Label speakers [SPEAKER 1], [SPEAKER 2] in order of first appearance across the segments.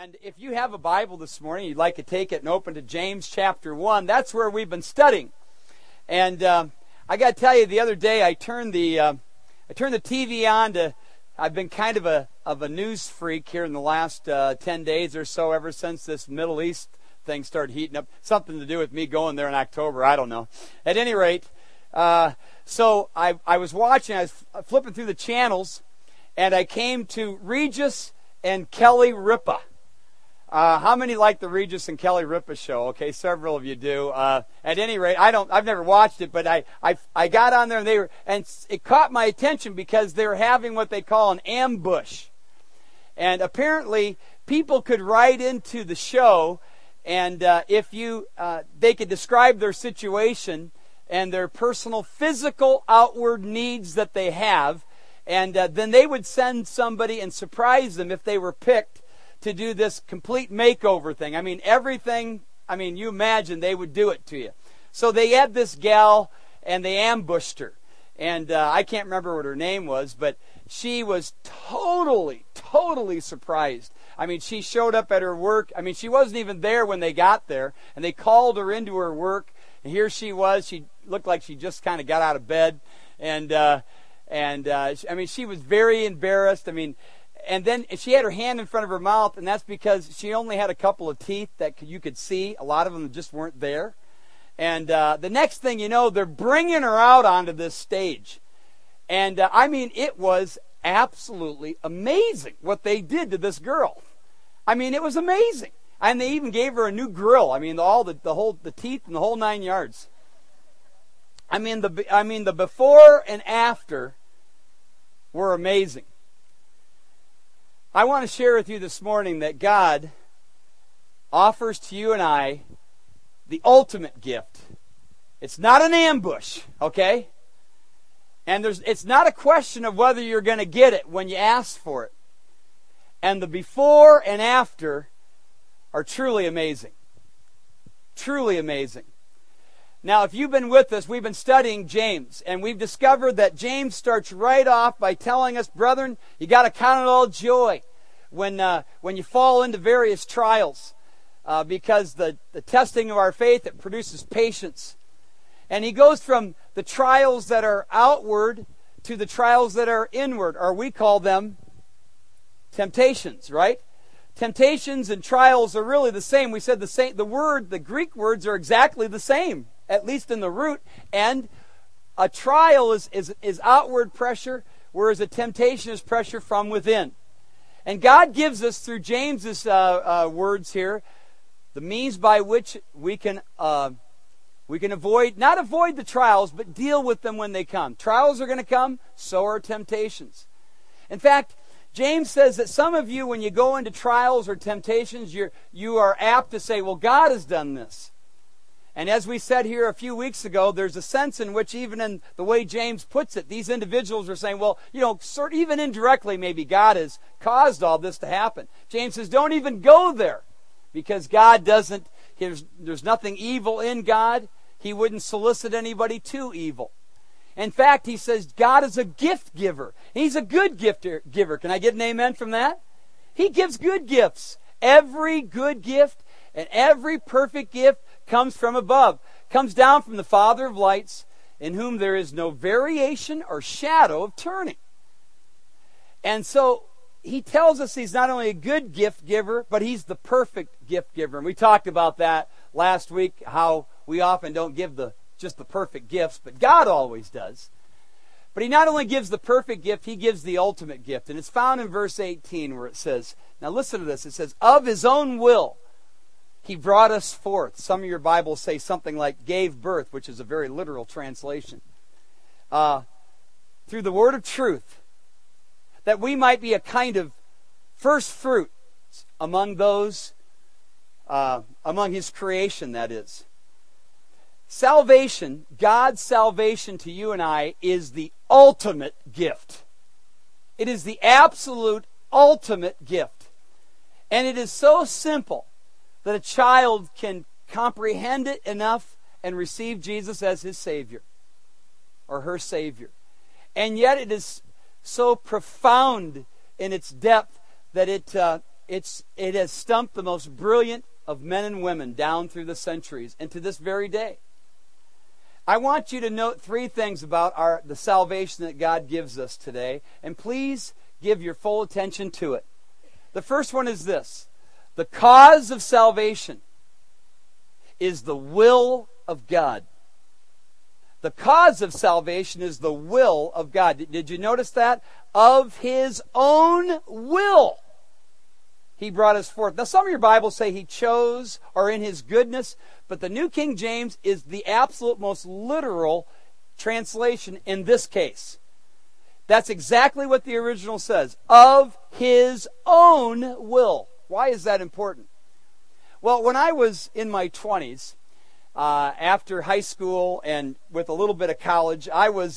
[SPEAKER 1] And if you have a Bible this morning, you'd like to take it and open to James chapter 1. That's where we've been studying. And I got to tell you, the other day I turned the TV on to. I've been kind of a news freak here in the last 10 days or so, ever since this Middle East thing started heating up. Something to do with me going there in October. I don't know. At any rate, so I was watching. I was flipping through the channels, and I came to Regis and Kelly Ripa. How many like the Regis and Kelly Ripa show? Okay, several of you do. At any rate, I've never watched it, but I got on there and it caught my attention because they were having what they call an ambush. And apparently people could write into the show, and they could describe their situation and their personal physical outward needs that they have, and then they would send somebody and surprise them if they were picked to do this complete makeover thing. I mean, everything, you imagine they would do it to you. So they had this gal, and they ambushed her. And I can't remember what her name was, but she was totally surprised. She showed up at her work. She wasn't even there when they got there, and they called her into her work, and here she was. She looked like she just kind of got out of bed, and she was very embarrassed. And then she had her hand in front of her mouth, and that's because she only had a couple of teeth that you could see. A lot of them just weren't there. And the next thing you know, they're bringing her out onto this stage. And it was absolutely amazing what they did to this girl. It was amazing. And they even gave her a new grill. The teeth and the whole 9 yards. The before and after were amazing. I want to share with you this morning that God offers to you and I the ultimate gift. It's not an ambush, okay? And it's not a question of whether you're going to get it when you ask for it. And the before and after are truly amazing. Truly amazing. Now, if you've been with us, we've been studying James, and we've discovered that James starts right off by telling us, brethren, you got to count it all joy when you fall into various trials, because the testing of our faith, it produces patience. And he goes from the trials that are outward to the trials that are inward, or we call them temptations, right? Temptations and trials are really the same. We said the Greek words are exactly the same, at least in the root. And a trial is outward pressure, whereas a temptation is pressure from within. And God gives us, through James's words here, the means by which we can not avoid the trials, but deal with them when they come. Trials are going to come, so are temptations. In fact, James says that some of you, when you go into trials or temptations, you are apt to say, well, God has done this. And as we said here a few weeks ago, there's a sense in which, even in the way James puts it, these individuals are saying, well, even indirectly, maybe God has caused all this to happen. James says, don't even go there, because God doesn't, there's nothing evil in God. He wouldn't solicit anybody to evil. In fact, he says God is a gift giver. He's a good gift giver. Can I get an amen from that? He gives good gifts. Every good gift and every perfect gift comes from above, comes down from the Father of lights, in whom there is no variation or shadow of turning. And so he tells us he's not only a good gift giver, but he's the perfect gift giver. And we talked about that last week, how we often don't give just the perfect gifts, but God always does. But he not only gives the perfect gift, he gives the ultimate gift. And it's found in verse 18, where it says, now listen to this, it says, of his own will he brought us forth. Some of your Bibles say something like gave birth, which is a very literal translation. Through the word of truth, that we might be a kind of first fruit among those, among his creation, that is. Salvation, God's salvation to you and I, is the ultimate gift. It is the absolute ultimate gift. And it is so simple that a child can comprehend it enough and receive Jesus as his Savior or her Savior. And yet it is so profound in its depth that it has stumped the most brilliant of men and women down through the centuries and to this very day. I want you to note three things about the salvation that God gives us today, and please give your full attention to it. The first one is this: the cause of salvation is the will of God. The cause of salvation is the will of God. Did you notice that? Of His own will, He brought us forth. Now, some of your Bibles say He chose, or in His goodness, but the New King James is the absolute most literal translation in this case. That's exactly what the original says. Of His own will. Why is that important? Well, when I was in my 20s, after high school and with a little bit of college,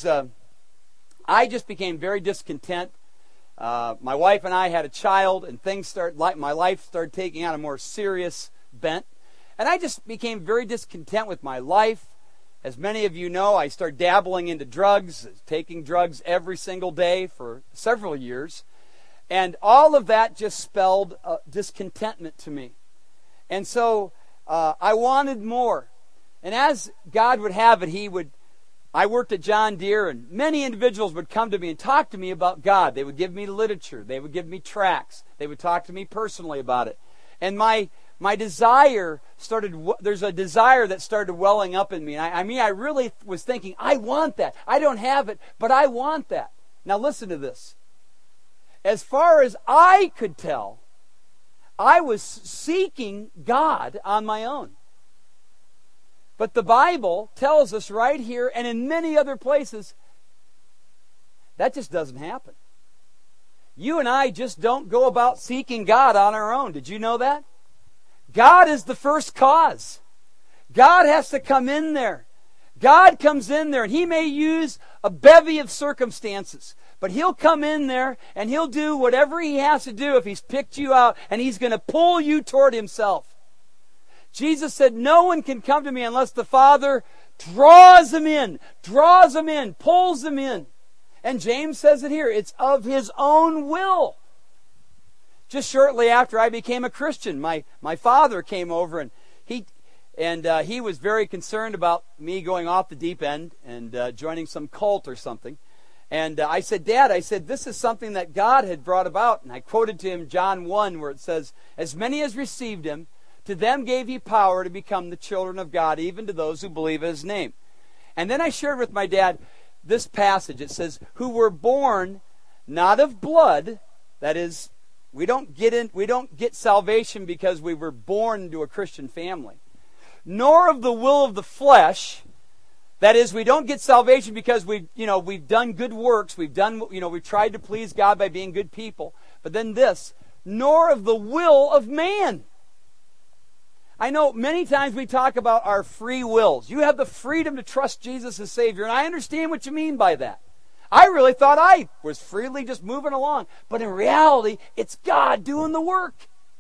[SPEAKER 1] I just became very discontent. My wife and I had a child, and my life started taking on a more serious bent. And I just became very discontent with my life. As many of you know, I started dabbling into drugs, taking drugs every single day for several years. And all of that just spelled discontentment to me. And so I wanted more. And as God would have it, I worked at John Deere, and many individuals would come to me and talk to me about God. They would give me literature. They would give me tracts. They would talk to me personally about it. And my desire there's a desire that started welling up in me. And I really was thinking, I want that. I don't have it, but I want that. Now listen to this. As far as I could tell, I was seeking God on my own. But the Bible tells us right here and in many other places, that just doesn't happen. You and I just don't go about seeking God on our own. Did you know that? God is the first cause. God has to come in there. God comes in there, and He may use a bevy of circumstances, but He'll come in there and He'll do whatever He has to do if He's picked you out, and He's going to pull you toward Himself. Jesus said, no one can come to me unless the Father draws them in, pulls them in. And James says it here, it's of His own will. Just shortly after I became a Christian, my father came over, and he was very concerned about me going off the deep end and joining some cult or something. And I said, Dad, this is something that God had brought about. And I quoted to him John 1, where it says, as many as received Him, to them gave He power to become the children of God, even to those who believe in His name. And then I shared with my dad this passage. It says, who were born not of blood, that is, we don't get salvation because we were born into a Christian family, nor of the will of the flesh. That is, we don't get salvation because we've done good works. We've tried to please God by being good people. But then this, nor of the will of man. I know many times we talk about our free wills. You have the freedom to trust Jesus as Savior, and I understand what you mean by that. I really thought I was freely just moving along, but in reality, it's God doing the work.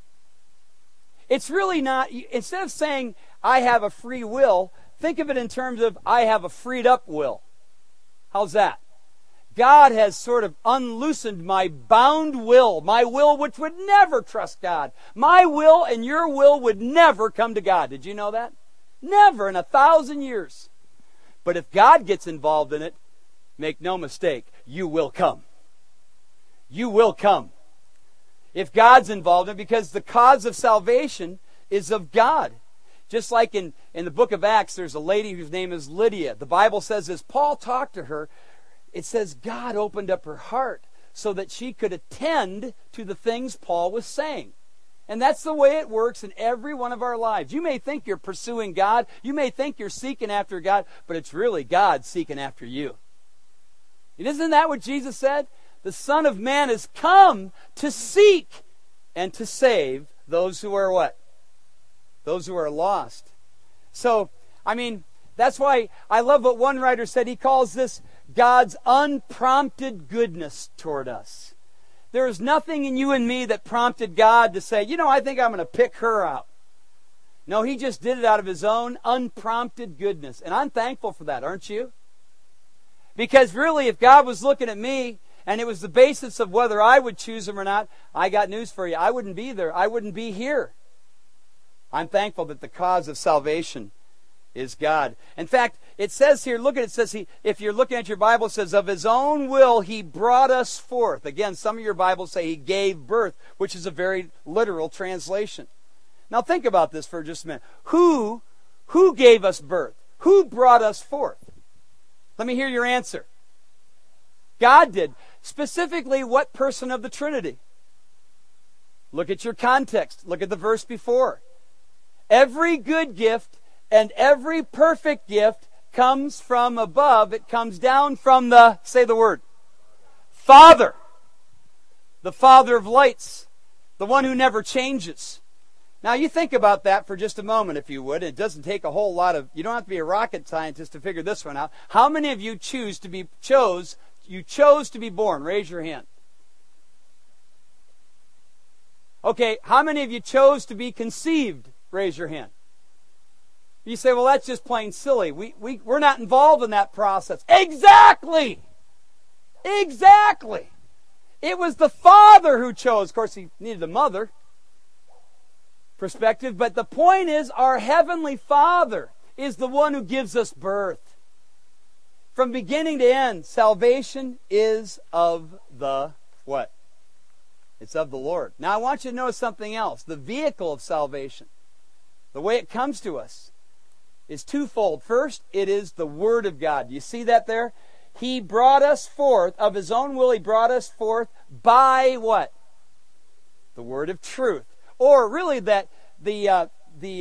[SPEAKER 1] It's really not, instead of saying I have a free will, think of it in terms of I have a freed up will. How's that? God has sort of unloosened my bound will, my will which would never trust God. My will and your will would never come to God. Did you know that? Never in 1,000 years. But if God gets involved in it, make no mistake, you will come. You will come. If God's involved in it, because the cause of salvation is of God. Just like in the book of Acts, there's a lady whose name is Lydia. The Bible says as Paul talked to her, it says God opened up her heart so that she could attend to the things Paul was saying. And that's the way it works in every one of our lives. You may think you're pursuing God. You may think you're seeking after God, but it's really God seeking after you. And isn't that what Jesus said? The Son of Man has come to seek and to save those who are what? Those who are lost. So, that's why I love what one writer said. He calls this God's unprompted goodness toward us. There is nothing in you and me that prompted God to say, I think I'm going to pick her out. No, He just did it out of His own unprompted goodness. And I'm thankful for that, aren't you? Because really, if God was looking at me and it was the basis of whether I would choose Him or not, I got news for you. I wouldn't be there. I wouldn't be here. I'm thankful that the cause of salvation is God. In fact, it says here, look at it, it says, if you're looking at your Bible, it says, of His own will He brought us forth. Again, some of your Bibles say He gave birth, which is a very literal translation. Now think about this for just a minute. Who gave us birth? Who brought us forth? Let me hear your answer. God did. Specifically, what person of the Trinity? Look at your context. Look at the verse before. Every good gift and every perfect gift comes from above. It comes down from the, say the word, Father. The Father of lights. The one who never changes. Now you think about that for just a moment, if you would. It doesn't take a whole lot of, you don't have to be a rocket scientist to figure this one out. How many of you chose to be born? Raise your hand. Okay, how many of you chose to be conceived? Raise your hand. You say, well, that's just plain silly. We're not involved in that process. Exactly! Exactly! It was the Father who chose. Of course, He needed a mother. Perspective. But the point is, our Heavenly Father is the one who gives us birth. From beginning to end, salvation is of the what? It's of the Lord. Now I want you to notice something else. The vehicle of salvation, the way it comes to us, is twofold. First, it is the Word of God. You see that there? He brought us forth, of His own will He brought us forth by what? The word of truth. Or really that the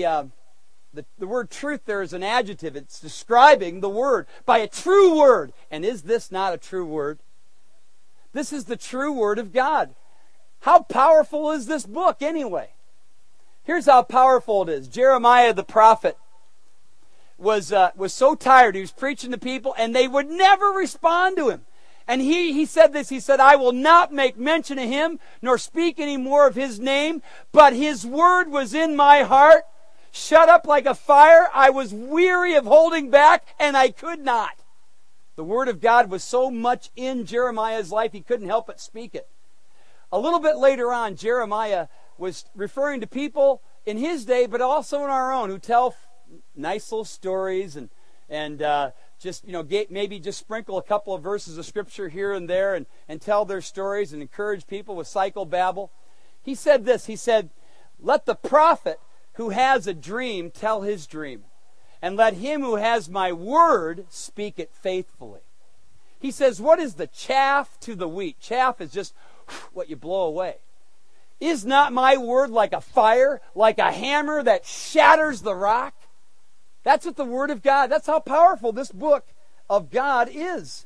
[SPEAKER 1] word truth there is an adjective. It's describing the Word. By a true Word. And is this not a true Word? This is the true Word of God. How powerful is this book anyway? Here's how powerful it is. Jeremiah the prophet was so tired. He was preaching to people and they would never respond to him. And he said this, he said, I will not make mention of Him, nor speak any more of His name, but His word was in my heart, shut up like a fire. I was weary of holding back, and I could not. The word of God was so much in Jeremiah's life, he couldn't help but speak it. A little bit later on, Jeremiah was referring to people in his day, but also in our own, who tell nice little stories and just, maybe just sprinkle a couple of verses of Scripture here and there and tell their stories and encourage people with psychobabble. He said this, he said, let the prophet who has a dream tell his dream, and let him who has my word speak it faithfully. He says, what is the chaff to the wheat? Chaff is just what you blow away. Is not my word like a fire, like a hammer that shatters the rock? That's what the Word of God, that's how powerful this book of God is.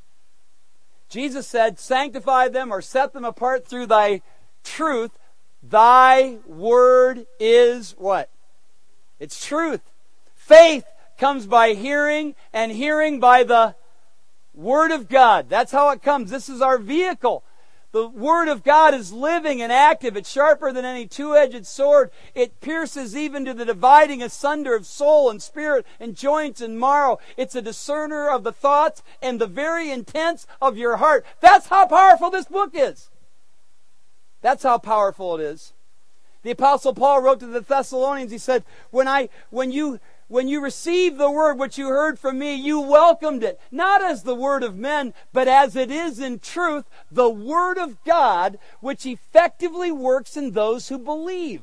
[SPEAKER 1] Jesus said, sanctify them or set them apart through thy truth. Thy word is what? It's truth. Faith comes by hearing, and hearing by the Word of God. That's how it comes. This is our vehicle. The Word of God is living and active. It's sharper than any two-edged sword. It pierces even to the dividing asunder of soul and spirit and joints and marrow. It's a discerner of the thoughts and the very intents of your heart. That's how powerful this book is. That's how powerful it is. The Apostle Paul wrote to the Thessalonians, he said, when you received the word which you heard from me, you welcomed it, not as the word of men, but as it is in truth, the word of God, which effectively works in those who believe.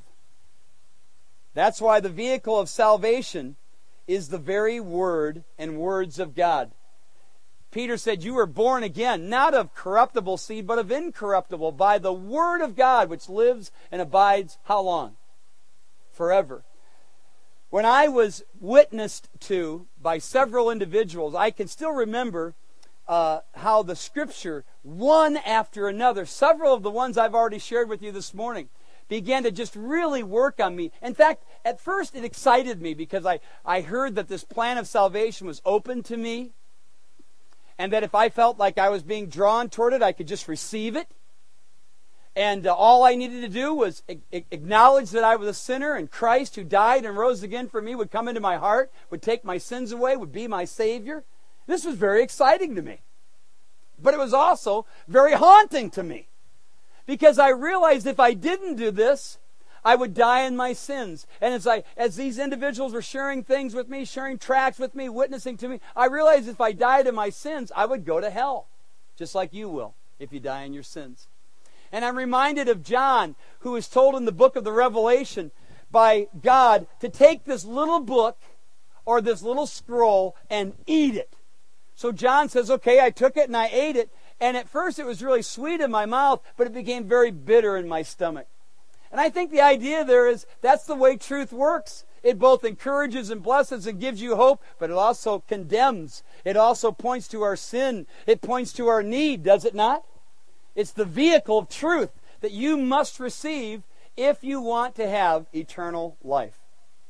[SPEAKER 1] That's why the vehicle of salvation is the very word and words of God. Peter said, you were born again, not of corruptible seed, but of incorruptible, by the word of God, which lives and abides, how long? Forever. When I was witnessed to by several individuals, I can still remember how the Scripture, one after another, several of the ones I've already shared with you this morning, began to just really work on me. In fact, at first it excited me because I heard that this plan of salvation was open to me, and that if I felt like I was being drawn toward it, I could just receive it. And all I needed to do was acknowledge that I was a sinner, and Christ, who died and rose again for me, would come into my heart, would take my sins away, would be my Savior. This was very exciting to me. But it was also very haunting to me. Because I realized if I didn't do this, I would die in my sins. And as these individuals were sharing things with me, sharing tracts with me, witnessing to me, I realized if I died in my sins, I would go to hell. Just like you will if you die in your sins. And I'm reminded of John, who was told in the book of the Revelation by God to take this little book or this little scroll and eat it. So John says, okay, I took it and I ate it. And at first it was really sweet in my mouth, but it became very bitter in my stomach. And I think the idea there is that's the way truth works. It both encourages and blesses and gives you hope, but it also condemns. It also points to our sin. It points to our need, does it not? It's the vehicle of truth that you must receive if you want to have eternal life.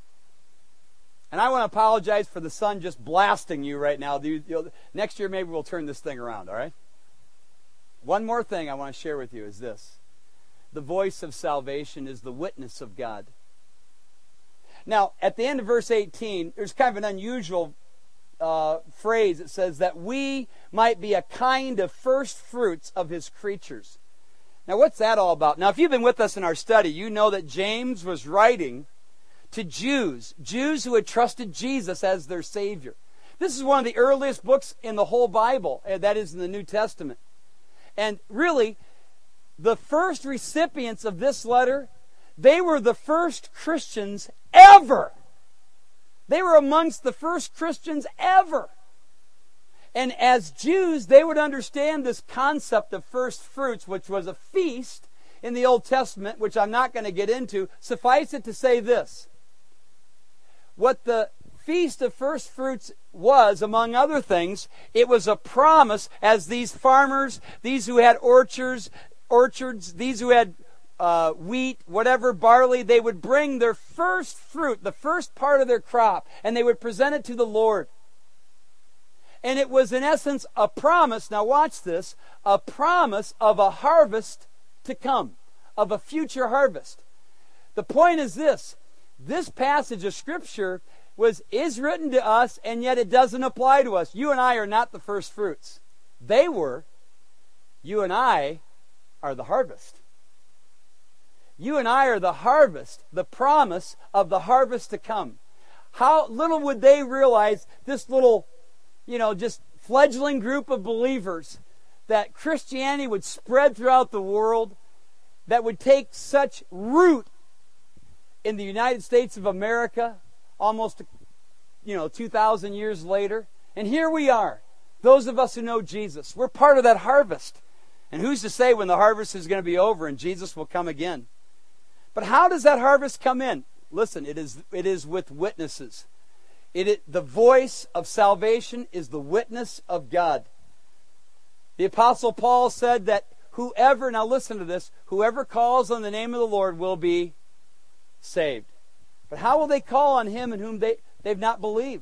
[SPEAKER 1] And I want to apologize for the sun just blasting you right now. Next year maybe we'll turn this thing around, all right? One more thing I want to share with you is this. The voice of salvation is the witness of God. Now, at the end of verse 18, there's kind of an unusual phrase. It says that we might be a kind of first fruits of His creatures. Now, what's that all about? Now, if you've been with us in our study, you know that James was writing to Jews who had trusted Jesus as their Savior. This is one of the earliest books in the whole Bible, that is in the New Testament. And really, the first recipients of this letter, they were the first Christians ever. They were amongst the first Christians ever. And as Jews, they would understand this concept of first fruits, which was a feast in the Old Testament, which I'm not going to get into. Suffice it to say this. What the Feast of First Fruits was, among other things, it was a promise as these farmers, these who had orchards, these who had wheat, whatever, barley, they would bring their first fruit, the first part of their crop, and they would present it to the Lord. And it was in essence a promise, now watch this, a promise of a harvest to come, of a future harvest. The point is this passage of Scripture is written to us, and yet it doesn't apply to us. You and I are not the first fruits. They were. You and I are the harvest. You and I are the harvest, the promise of the harvest to come. How little would they realize, this little, just fledgling group of believers, that Christianity would spread throughout the world, that would take such root in the United States of America, almost 2,000 years later. And here we are, those of us who know Jesus. We're part of that harvest. And who's to say when the harvest is going to be over and Jesus will come again? But how does that harvest come in? Listen, it is with witnesses. The voice of salvation is the witness of God. The Apostle Paul said that whoever, now listen to this, whoever calls on the name of the Lord will be saved. But how will they call on Him in whom they've not believed?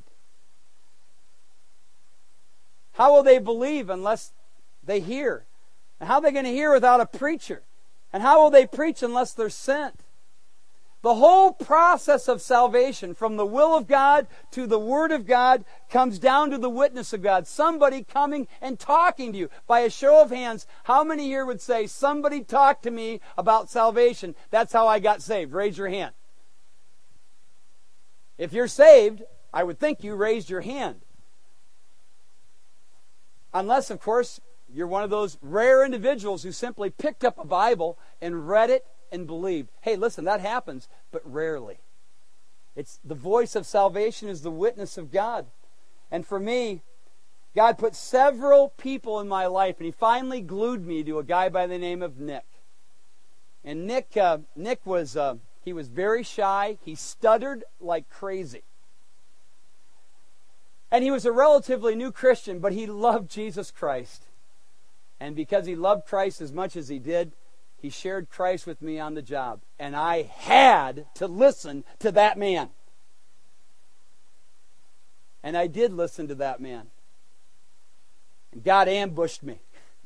[SPEAKER 1] How will they believe unless they hear? And how are they going to hear without a preacher? And how will they preach unless they're sent? The whole process of salvation, from the will of God to the Word of God, comes down to the witness of God. Somebody coming and talking to you. By a show of hands, how many here would say, somebody talked to me about salvation? That's how I got saved. Raise your hand. If you're saved, I would think you raised your hand. Unless, of course, you're one of those rare individuals who simply picked up a Bible and read it and believed. Hey, listen, that happens, but rarely. It's the voice of salvation is the witness of God. And for me, God put several people in my life, and He finally glued me to a guy by the name of Nick. And Nick was he was very shy. He stuttered like crazy. And he was a relatively new Christian, but he loved Jesus Christ. And because he loved Christ as much as he did, he shared Christ with me on the job. And I had to listen to that man. And I did listen to that man. And God ambushed me.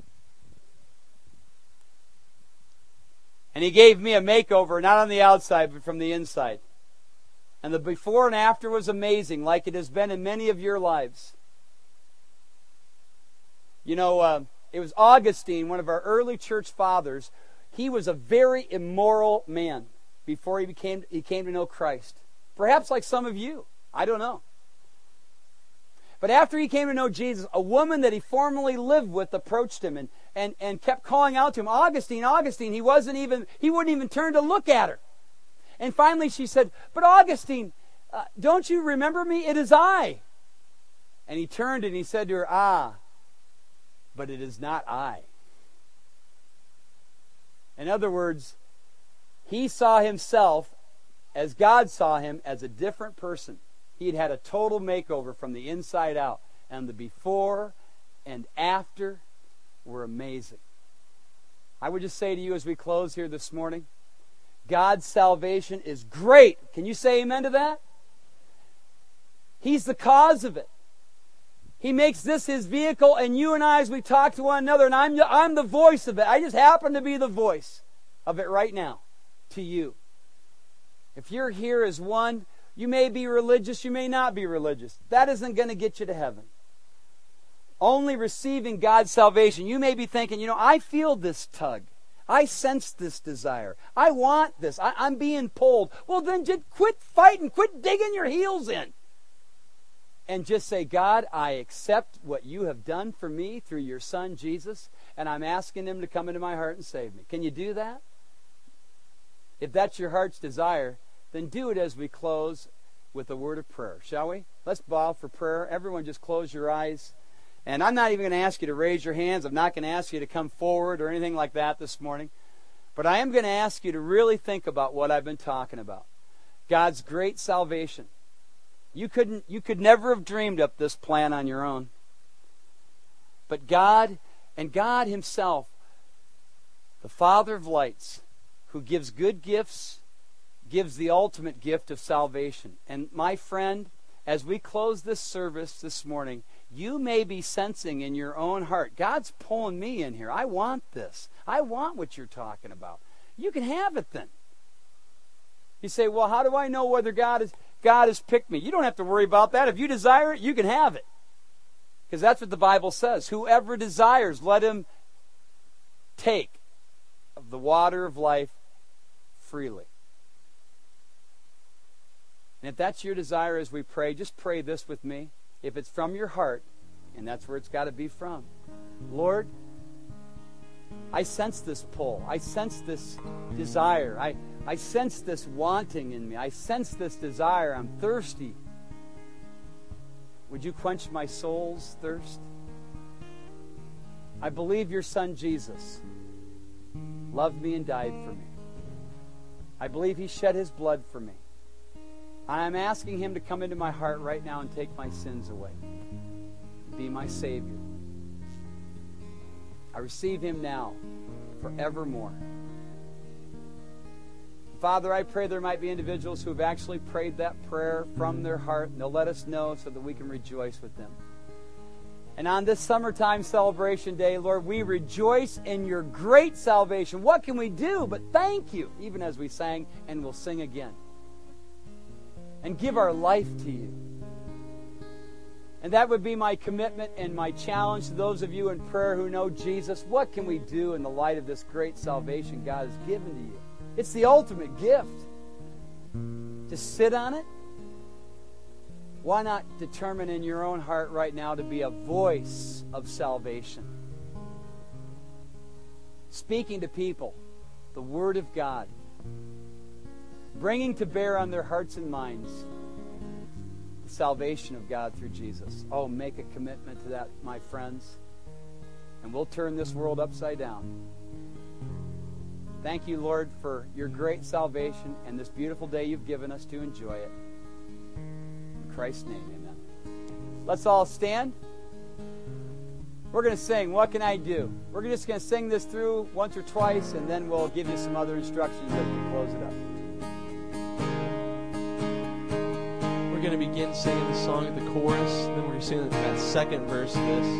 [SPEAKER 1] And He gave me a makeover, not on the outside, but from the inside. And the before and after was amazing, like it has been in many of your lives. It was Augustine, one of our early church fathers. He was a very immoral man before he came to know Christ. Perhaps like some of you. I don't know. But after he came to know Jesus, a woman that he formerly lived with approached him and kept calling out to him, Augustine, Augustine. He wouldn't even turn to look at her. And finally she said, but Augustine, don't you remember me? It is I. And he turned and he said to her, but it is not I. In other words, he saw himself as God saw him, as a different person. He had had a total makeover from the inside out. And the before and after were amazing. I would just say to you as we close here this morning, God's salvation is great. Can you say amen to that? He's the cause of it. He makes this His vehicle, and you and I, as we talk to one another, and I'm the voice of it. I just happen to be the voice of it right now to you. If you're here as one, you may be religious, you may not be religious. That isn't going to get you to heaven. Only receiving God's salvation. You may be thinking, I feel this tug. I sense this desire. I want this. I'm being pulled. Well, then just quit fighting. Quit digging your heels in. And just say, God, I accept what you have done for me through your Son, Jesus, and I'm asking Him to come into my heart and save me. Can you do that? If that's your heart's desire, then do it as we close with a word of prayer, shall we? Let's bow for prayer. Everyone just close your eyes. And I'm not even going to ask you to raise your hands. I'm not going to ask you to come forward or anything like that this morning. But I am going to ask you to really think about what I've been talking about. God's great salvation. You could never have dreamed up this plan on your own. But God, and God Himself, the Father of lights, who gives good gifts, gives the ultimate gift of salvation. And my friend, as we close this service this morning, you may be sensing in your own heart, God's pulling me in here. I want this. I want what you're talking about. You can have it then. You say, well, how do I know whether God has picked me? You don't have to worry about that. If you desire it, you can have it. Because that's what the Bible says. Whoever desires, let him take of the water of life freely. And if that's your desire as we pray, just pray this with me. If it's from your heart, and that's where it's got to be from. Lord, I sense this pull. I sense this desire. I sense this wanting in me. I sense this desire. I'm thirsty. Would you quench my soul's thirst? I believe your Son Jesus loved me and died for me. I believe He shed His blood for me. I'm asking Him to come into my heart right now and take my sins away. Be my Savior. I receive Him now, forevermore. Father, I pray there might be individuals who have actually prayed that prayer from their heart, and they'll let us know so that we can rejoice with them. And on this summertime celebration day, Lord, we rejoice in your great salvation. What can we do but thank you, even as we sang and will sing again? And give our life to you. And that would be my commitment and my challenge to those of you in prayer who know Jesus. What can we do in the light of this great salvation God has given to you? It's the ultimate gift. Just sit on it. Why not determine in your own heart right now to be a voice of salvation? Speaking to people the Word of God. Bringing to bear on their hearts and minds the salvation of God through Jesus. Oh, make a commitment to that, my friends. And we'll turn this world upside down. Thank you, Lord, for your great salvation and this beautiful day you've given us to enjoy it. In Christ's name, amen. Let's all stand. We're going to sing, What Can I Do? We're just going to sing this through once or twice, and then we'll give you some other instructions as we close it up.
[SPEAKER 2] We're going to begin singing the song at the chorus, then we're going to sing that second verse of this.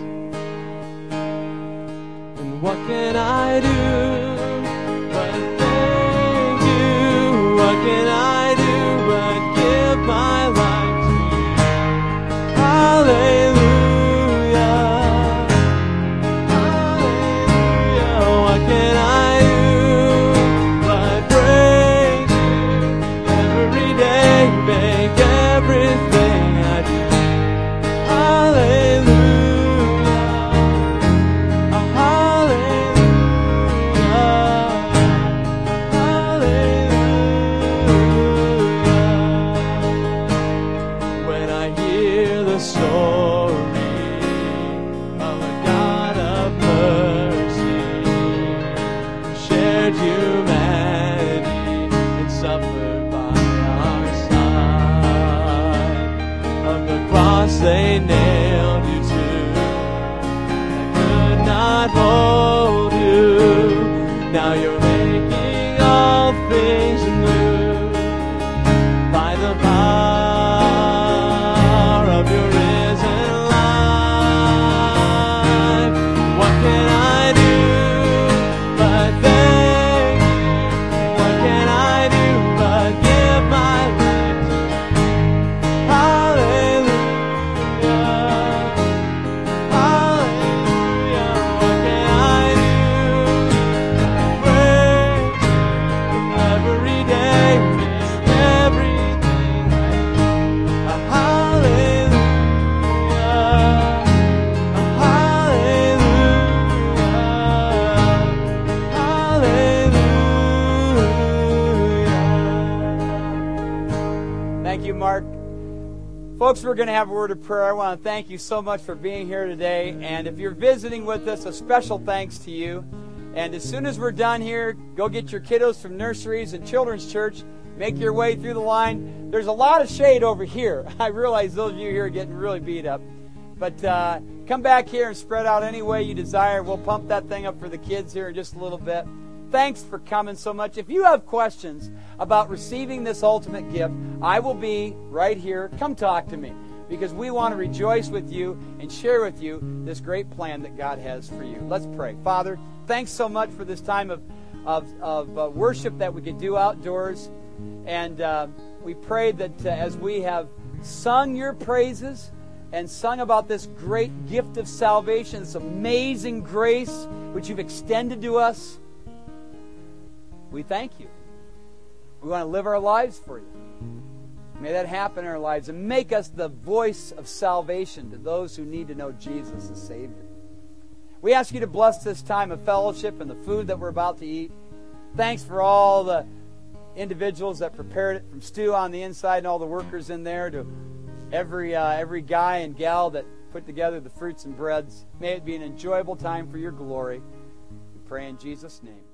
[SPEAKER 2] And what can I do but thank you? What can I do but give my life to you? Hallelujah. Hallelujah. cross they nailed you to. I could not hold you. Now you're making all things new by the power of your risen life. What can I do but thank you? What can I do but give my life to you? Hallelujah, hallelujah. What can I do? Praise every day, make everything right. Hallelujah, hallelujah.
[SPEAKER 1] Thank you, Mark. Folks, we're going to have a word of prayer. I want to thank you so much for being here today. And if you're visiting with us, a special thanks to you. And as soon as we're done here, go get your kiddos from nurseries and children's church. Make your way through the line. There's a lot of shade over here. I realize those of you here are getting really beat up. But come back here and spread out any way you desire. We'll pump that thing up for the kids here in just a little bit. Thanks for coming so much. If you have questions about receiving this ultimate gift, I will be right here. Come talk to me, because we want to rejoice with you and share with you this great plan that God has for you. Let's pray. Father, thanks so much for this time of worship that we could do outdoors. And we pray that as we have sung your praises and sung about this great gift of salvation, this amazing grace which you've extended to us, we thank you. We want to live our lives for you. May that happen in our lives and make us the voice of salvation to those who need to know Jesus as Savior. We ask you to bless this time of fellowship and the food that we're about to eat. Thanks for all the individuals that prepared it, from Stu on the inside and all the workers in there to every guy and gal that put together the fruits and breads. May it be an enjoyable time for your glory. We pray in Jesus' name.